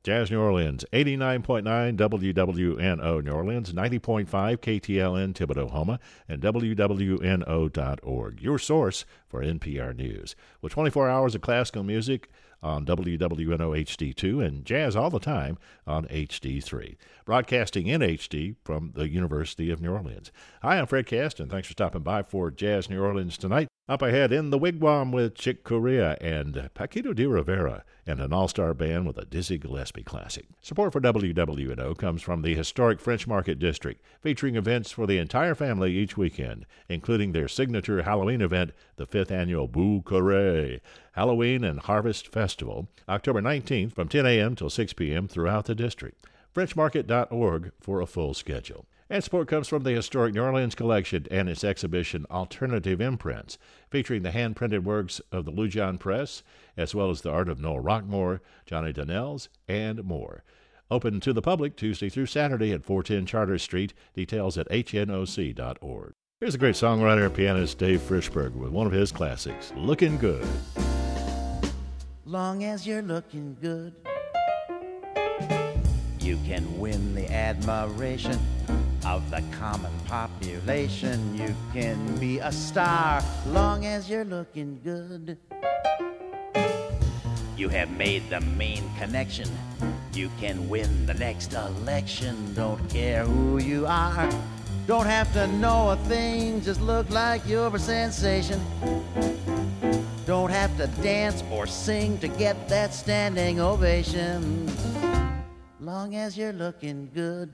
Jazz New Orleans, 89.9 WWNO New Orleans, 90.5 KTLN Thibodaux-Houma, and WWNO.org, your source for NPR News. With 24 hours of classical music on WWNO HD2 and jazz all the time on HD3. Broadcasting in HD from the University of New Orleans. Hi, I'm Fred Cast, and thanks for stopping by for Jazz New Orleans tonight. Up ahead, In the Wigwam with Chick Corea and Paquito de Rivera, and an all-star band with a Dizzy Gillespie classic. Support for WWNO comes from the historic French Market District, featuring events for the entire family each weekend, including their signature Halloween event, the 5th annual Boo Corée Halloween and Harvest Festival, October 19th from 10 a.m. till 6 p.m. throughout the district. FrenchMarket.org for a full schedule. And support comes from the Historic New Orleans Collection and its exhibition Alternative Imprints, featuring the hand-printed works of the Lujan Press, as well as the art of Noel Rockmore, Johnny Donnells, and more. Open to the public Tuesday through Saturday at 410 Charter Street. Details at hnoc.org. Here's a great songwriter and pianist Dave Frishberg with one of his classics, Lookin' Good. Long as you're looking good, you can win the admiration of the common population. You can be a star long as you're looking good. You have made the main connection. You can win the next election. Don't care who you are. Don't have to know a thing. Just look like you're a sensation. Don't have to dance or sing to get that standing ovation. Long as you're looking good.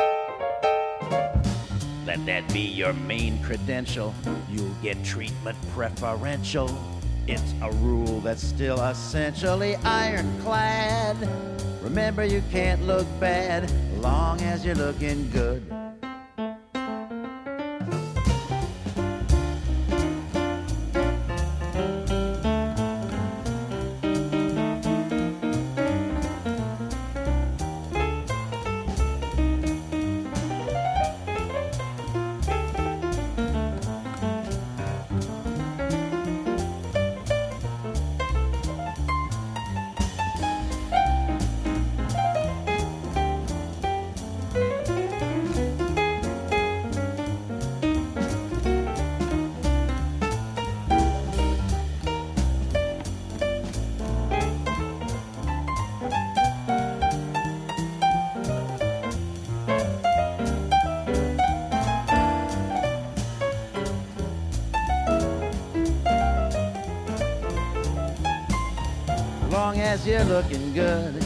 Let that be your main credential. You'll get treatment preferential. It's a rule that's still essentially ironclad. Remember, you can't look bad long as you're looking good. Long as you're looking good,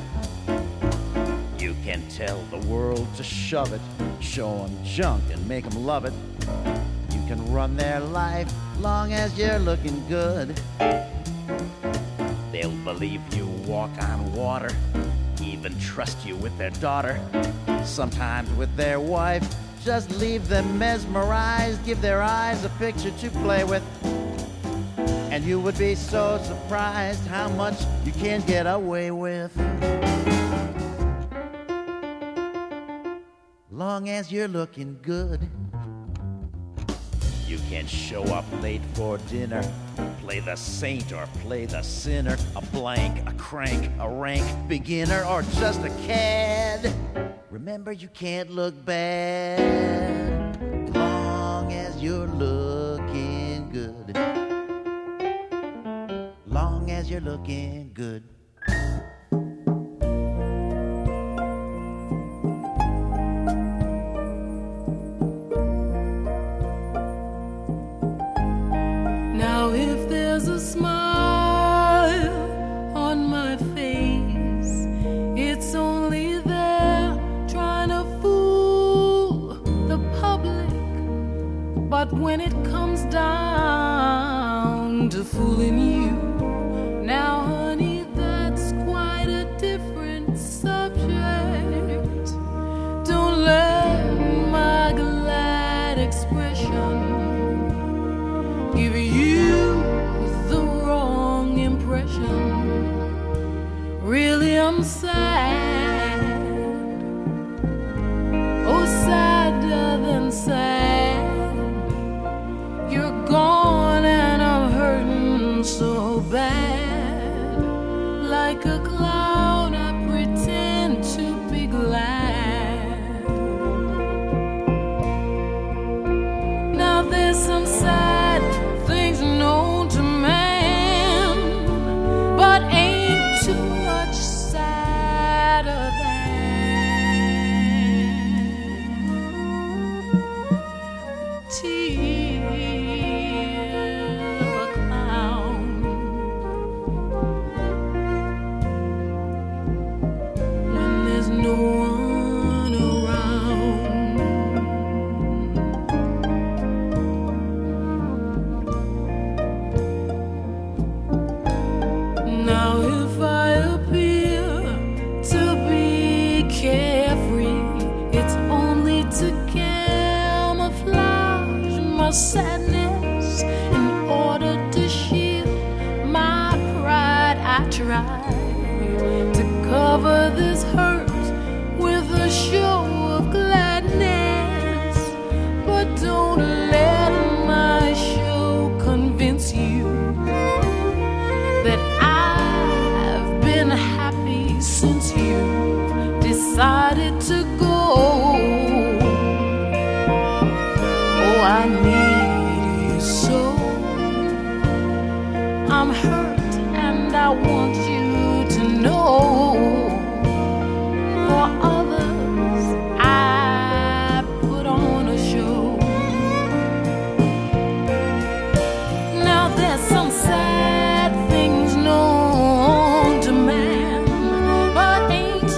you can tell the world to shove it, show them junk and make them love it. You can run their life long as you're looking good. They'll believe you walk on water, even trust you with their daughter, sometimes with their wife. Just leave them mesmerized, give their eyes a picture to play with. And you would be so surprised how much you can get away with. Long as you're looking good. You can show up late for dinner, play the saint or play the sinner, a blank, a crank, a rank beginner, or just a cad. Remember, you can't look bad long as you're looking good. Long as you're looking good. Now if there's a smile on my face, it's only there trying to fool the public. But when it comes down to fooling you, now, honey, that's quite a different subject. Don't let my glad expression give you the wrong impression. Really, I'm sad. Oh, sadder than sad. You're gone and I'm hurting so bad. Like a clown, I pretend sadness. In order to shield my pride, I try to cover this hurt with a show of gladness. But don't let my show convince you that I've been happy since you decided to go. Oh, I need you so. I'm hurt and I want you to know. For others, I put on a show. Now there's some sad things known to man, but ain't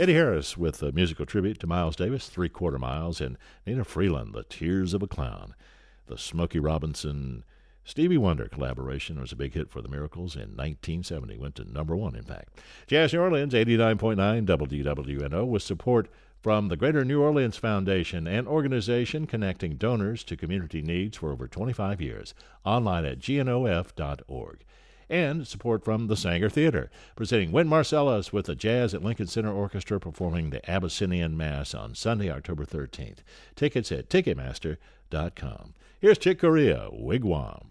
Eddie Harris with a musical tribute to Miles Davis, 3/4 Miles, and Nina Freeland, The Tears of a Clown. The Smokey Robinson Stevie Wonder collaboration was a big hit for the Miracles in 1970. Went to #1, in fact. Jazz New Orleans, 89.9 WWNO, with support from the Greater New Orleans Foundation, an organization connecting donors to community needs for over 25 years. Online at gnof.org. And support from the Sanger Theater, presenting Wynton Marsalis with the Jazz at Lincoln Center Orchestra performing the Abyssinian Mass on Sunday, October 13th. Tickets at Ticketmaster.com. Here's Chick Corea, Wigwam.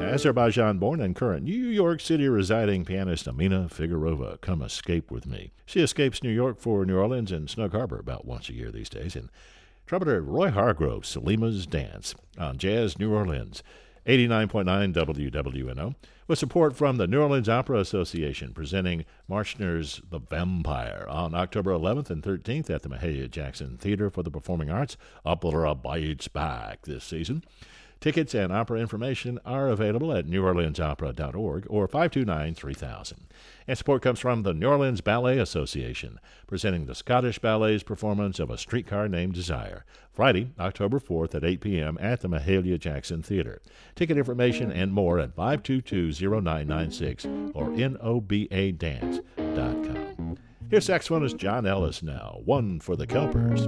Azerbaijan-born and current New York City residing pianist Amina Figurova, Come Escape With Me. She escapes New York for New Orleans and Snug Harbor about once a year these days. And trumpeter Roy Hargrove, Selima's Dance on Jazz New Orleans, 89.9 WWNO, with support from the New Orleans Opera Association, presenting Marschner's The Vampire on October 11th and 13th at the Mahalia Jackson Theater for the Performing Arts. Opera Bites Back this season. Tickets and opera information are available at neworleansopera.org or 529-3000. And support comes from the New Orleans Ballet Association, presenting the Scottish Ballet's performance of A Streetcar Named Desire, Friday, October 4th at 8 p.m. at the Mahalia Jackson Theater. Ticket information and more at 522-0996 or nobadance.com. Here's saxophonist John Ellis now, One for the Kelpers.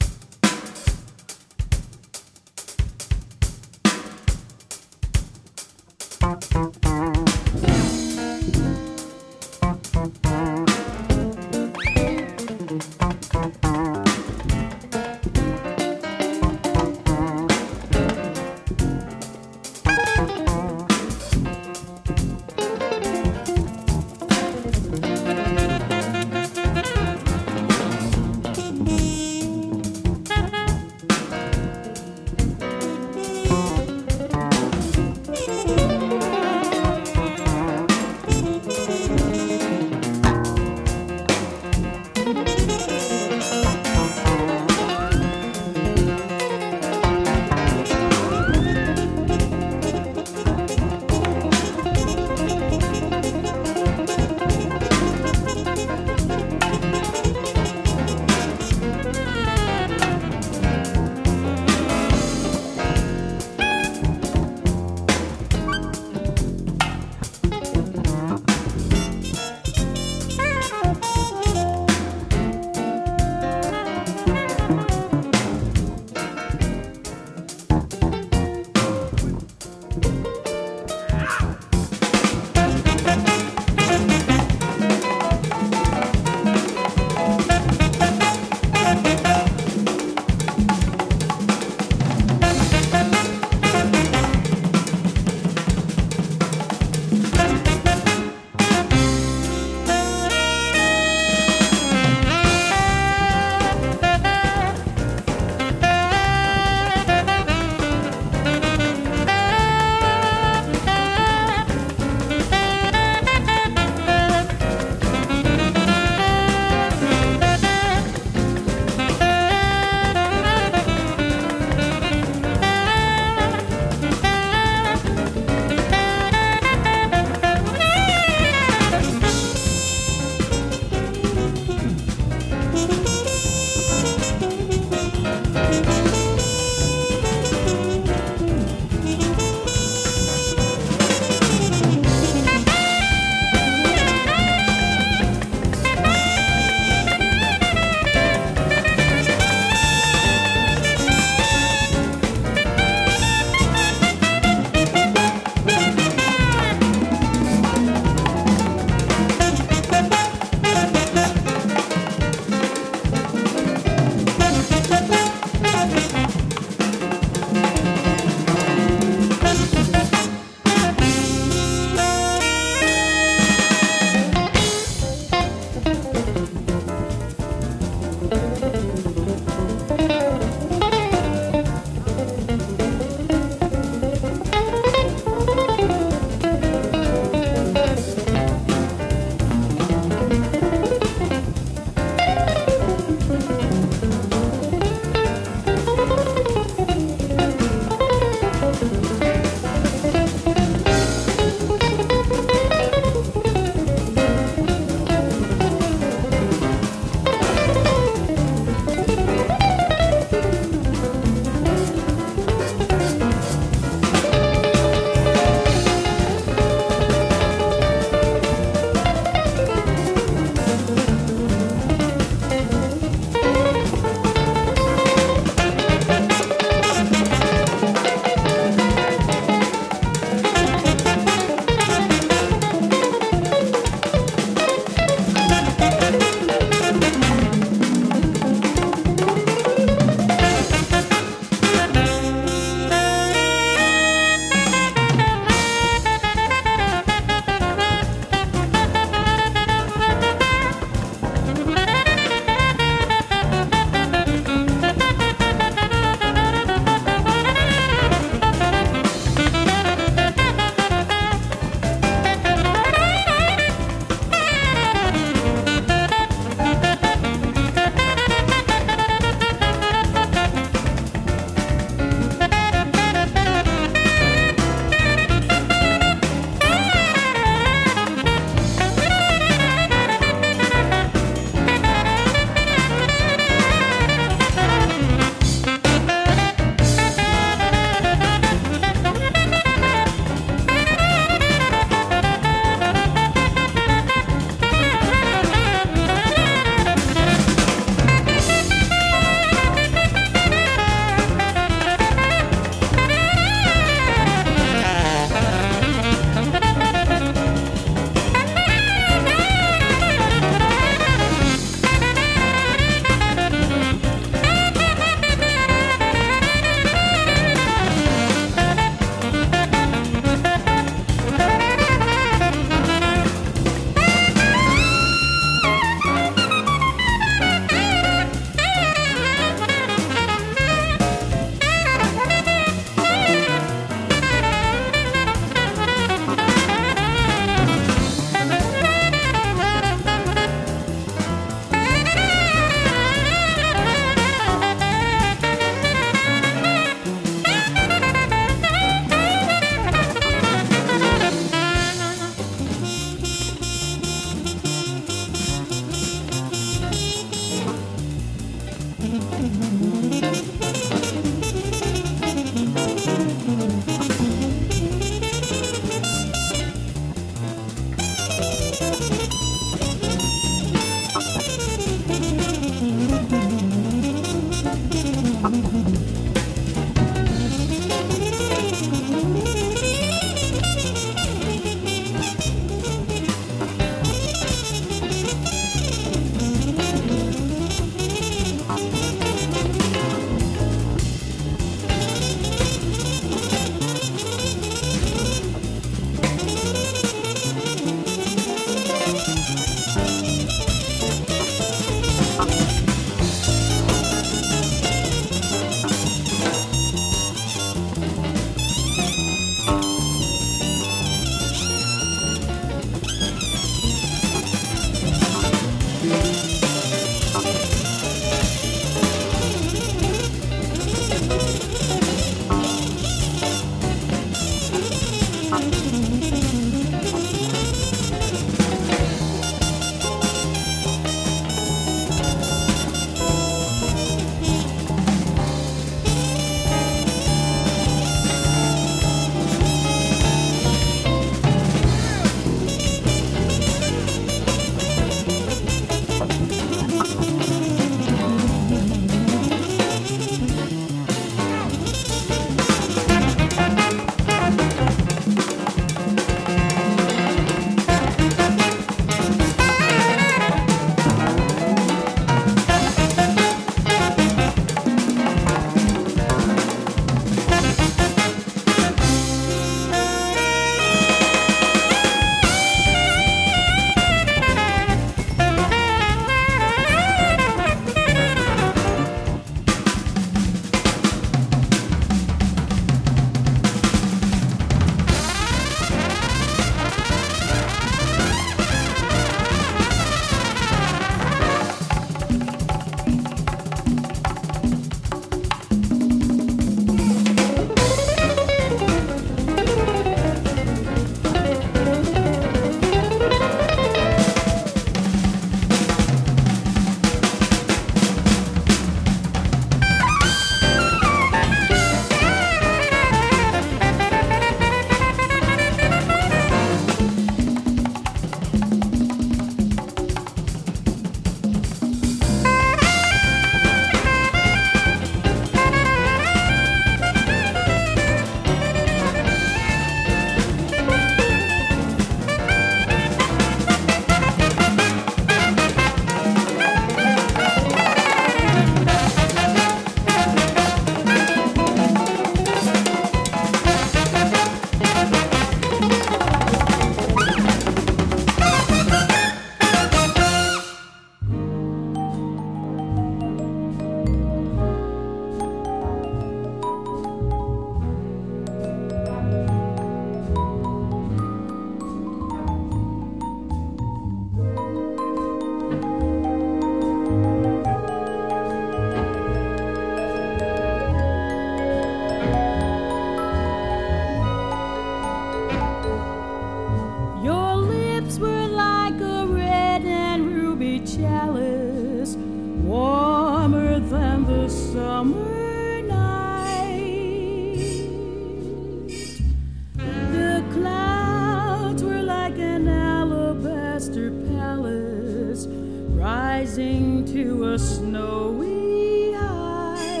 rising to a snowy height.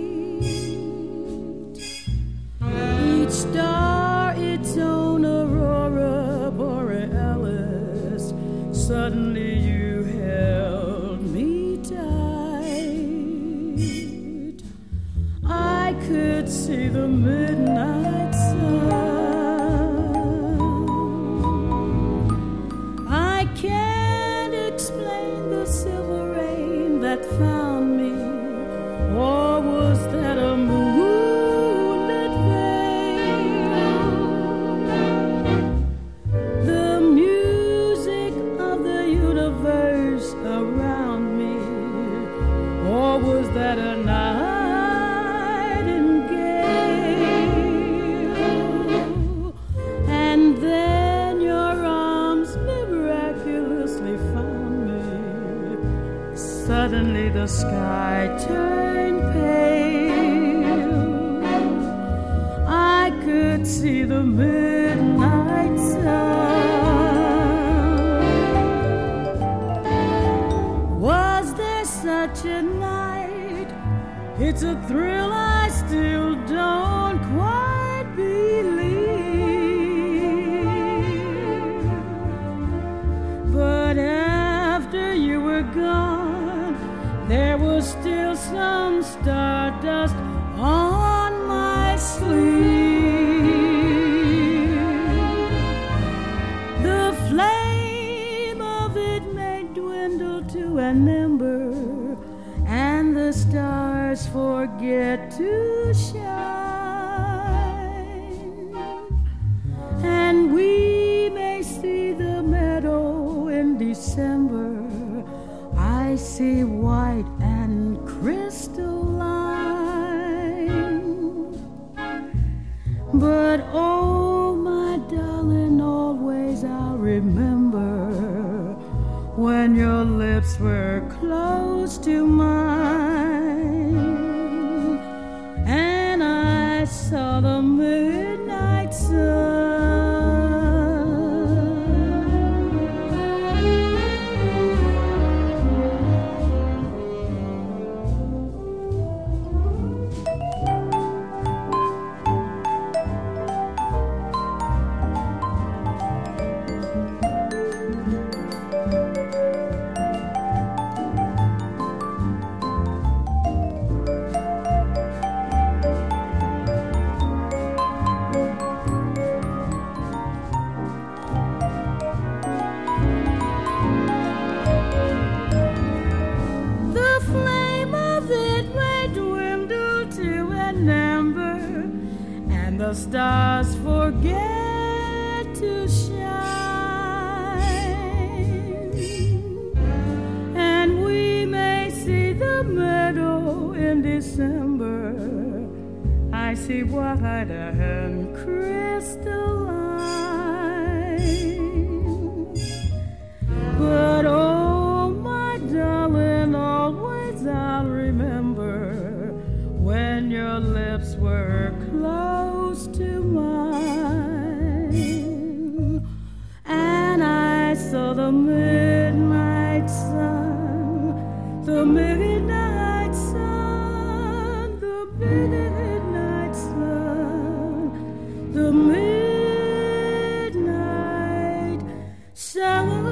Each star its own aurora borealis. Suddenly you held me tight. I could see the midnight sun. I can't explain the silver rain that found me, or was that a moonlit veil? The music of the universe around me, or was that a nightingale? And then your arms miraculously found me. Suddenly the sky turned pale. I could see the midnight sun. Was there such a night? It's a thrill I still don't quite believe. But after you were gone, there was still some stardust on my sleeve. The flame of it may dwindle to an ember, and the stars forget to shine, and we may see the meadow in December. I see white and crystalline. But oh, my darling, always I'll remember when your lips were close to mine, and I saw the midnight sun. The stars forget to shine, and we may see the meadow in December. I see white and crystalline. But oh, my darling, always I'll remember when your lips were close to mine, and I saw the midnight sun, the midnight sun, the midnight sun, the midnight sun.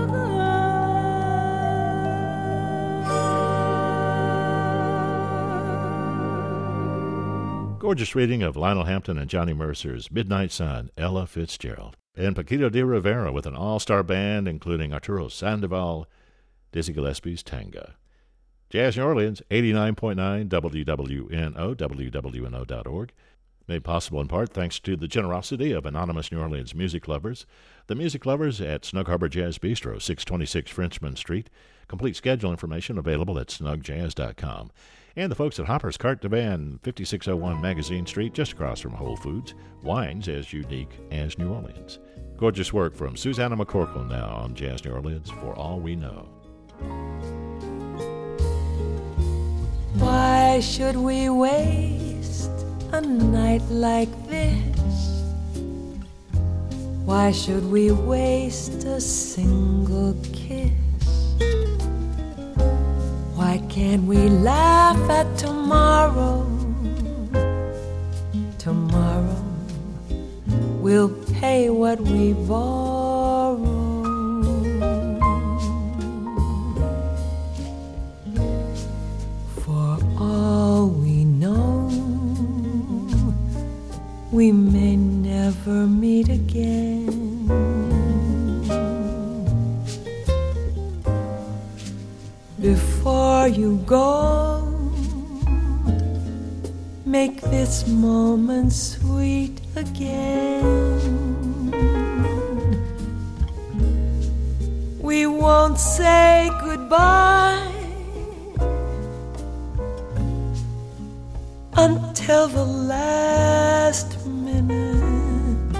Gorgeous reading of Lionel Hampton and Johnny Mercer's Midnight Sun, Ella Fitzgerald. And Paquito de Rivera with an all-star band including Arturo Sandoval, Dizzy Gillespie's Tanga. Jazz New Orleans, 89.9 WWNO, WWNO.org. Made possible in part thanks to the generosity of anonymous New Orleans music lovers. The music lovers at Snug Harbor Jazz Bistro, 626 Frenchman Street. Complete schedule information available at snugjazz.com. And the folks at Hopper's Carte de Van, 5601 Magazine Street, just across from Whole Foods. Wines as unique as New Orleans. Gorgeous work from Susanna McCorkle now on Jazz New Orleans, For All We Know. Why should we waste a night like this? Why should we waste a single kiss? Can we laugh at tomorrow? Tomorrow we'll pay what we borrow. For all we know, we may never meet again. Before you go, make this moment sweet again. We won't say goodbye until the last minute.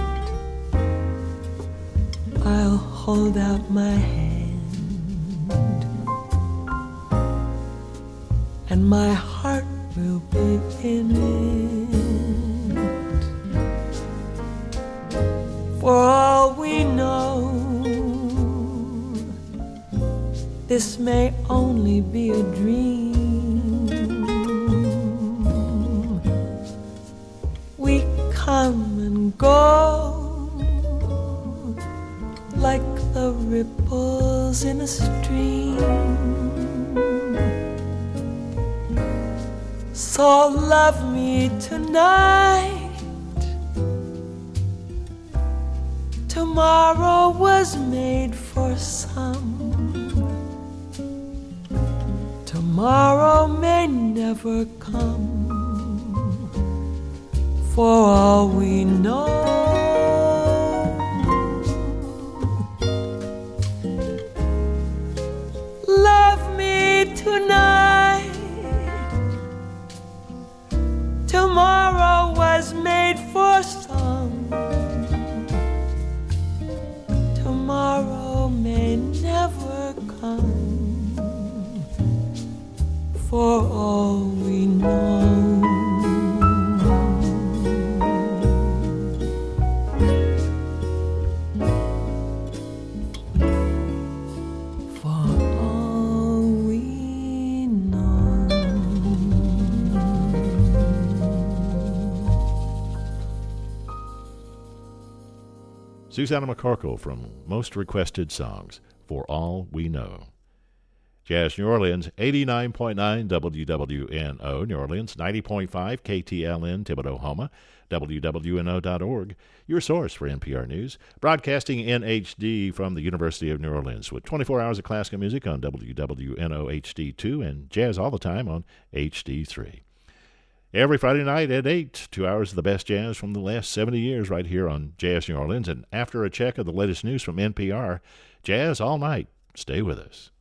I'll hold out my hand, and my heart will be in it. For all we know, this may only be a dream. We come and go like the ripples in a stream. So love me tonight. Tomorrow was made for some. Tomorrow may never come. For all we know, love me tonight. Tomorrow was made for some. Tomorrow may never come. For all we know. Susanna McCorkle from Most Requested Songs, For All We Know. Jazz New Orleans, 89.9 WWNO New Orleans, 90.5 KTLN Thibodaux, Homa, WWNO.org, your source for NPR News, broadcasting in HD from the University of New Orleans with 24 hours of classical music on WWNO HD2 and jazz all the time on HD3. Every Friday night at 8, 2 hours of the best jazz from the last 70 years right here on Jazz New Orleans. And after a check of the latest news from NPR, jazz all night. Stay with us.